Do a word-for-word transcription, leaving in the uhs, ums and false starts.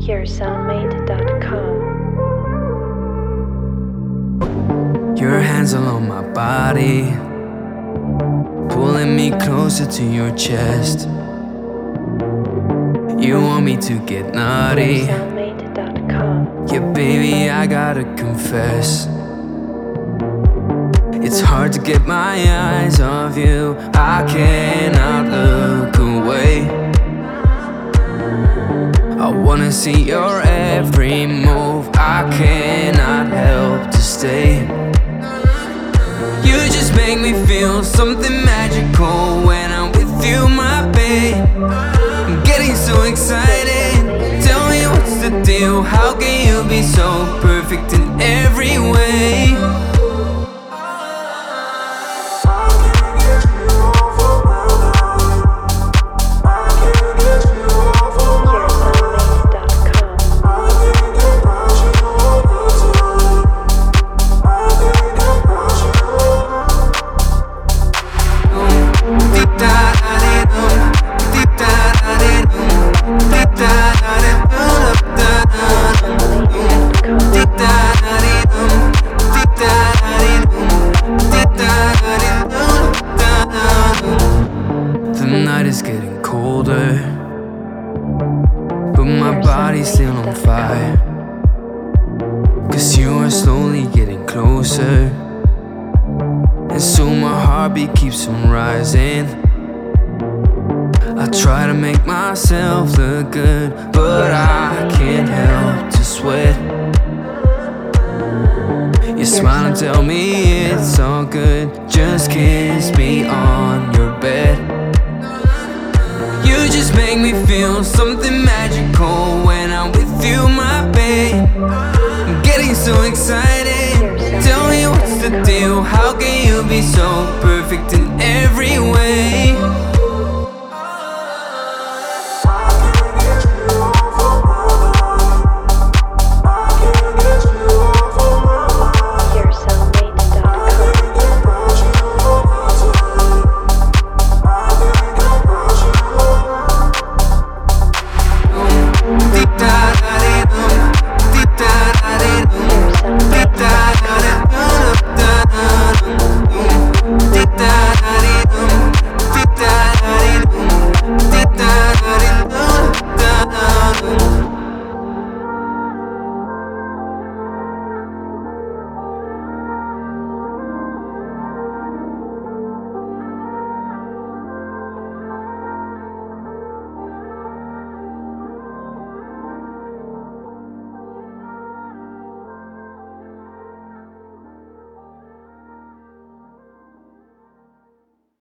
your soundmate dot com. Your hands along my body, pulling me closer to your chest. You want me to get your naughty. soundmate dot com. Yeah, baby, I gotta confess, it's hard to get my eyes off you. I cannot look away. I wanna see your every move. I cannot help to stay. You just make me feel something magical when I'm with you, my babe. I'm getting so excited. Tell me what's the deal? How can you be so perfect in every way? The night is getting colder, but my body's still on fire. Cause you are slowly getting closer, and so my heartbeat keeps on rising. I try to make myself look good, but I can't help to sweat. You smile and tell me it's all good. Just kiss me on your bed. You just make me feel something magical when I'm with you, my babe. I'm getting so excited. Tell me what's the deal? How can you be so perfect in every way?